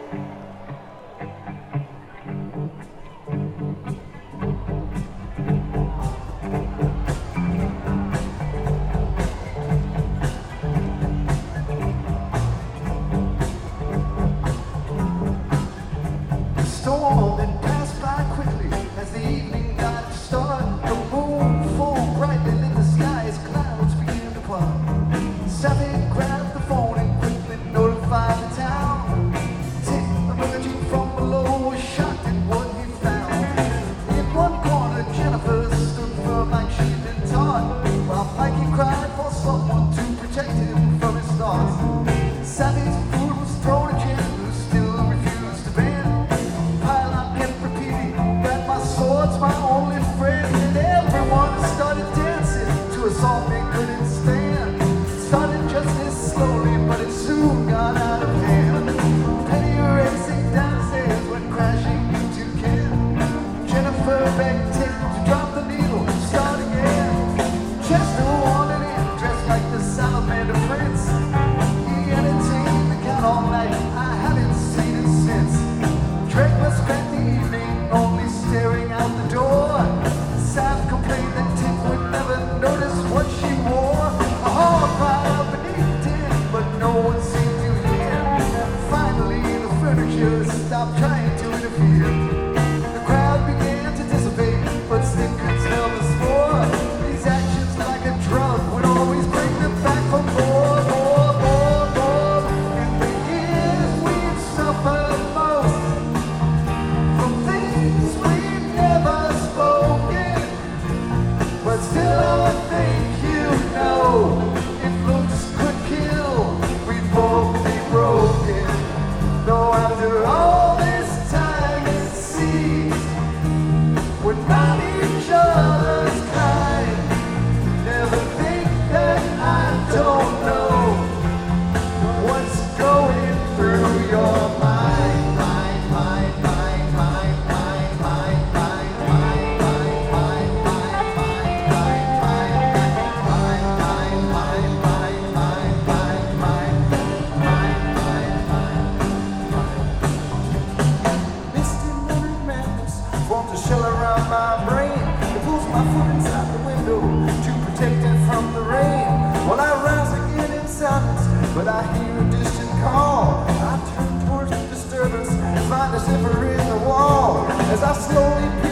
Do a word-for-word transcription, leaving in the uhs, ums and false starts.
Storm and passed by quickly as the evening got started. The moon full brightly lit the sky as clouds began to part. Savvy grabbed the phone and quickly notified the town. Tick emerging from below was shocked at what he found. In one corner, Jennifer stood firm like she'd been taught, while Mikey cried for someone to protect him from his thoughts. Savvy's food was thrown at Jen, who still refused to bend. Sword's my only friend, and everyone started dancing to a song they couldn't stand. It started just as slowly, but it soon got out of hand. Penny racing downstairs went crashing into Ken. Jennifer begged Tick to drop the needle, start again. Chester wanted in, dressed like the salamander prince. He entertained the cat all night, I haven't seen it since. Drake spent the evening only staring out the door. Sav complained that Tick would never notice what she wore. A hall fire beneath the tent, but no one seemed to hear. Finally, the furniture stopped trying to interfere. The crowd began to dissipate, but Stick could smell the spore. These actions, like a drug, would always bring them back for more, more, more, more. And the years we've suffered most from things we've never spoken, but still I think you know, if looks could kill, we'd both be broken. Though after all this time it seems we're not each other's kind. Never think that I don't know what's going through your mind, mind, mind, mind, mind, mind, mind, mind, mind, mind, mind, mind, Misty memory madness forms a shell around my brain. It pulls my foot inside the window to protect it from the rain. Well, I rise again in silence, but I hear a distant call. I turn towards the disturbance and find a zipper in the wall as I slowly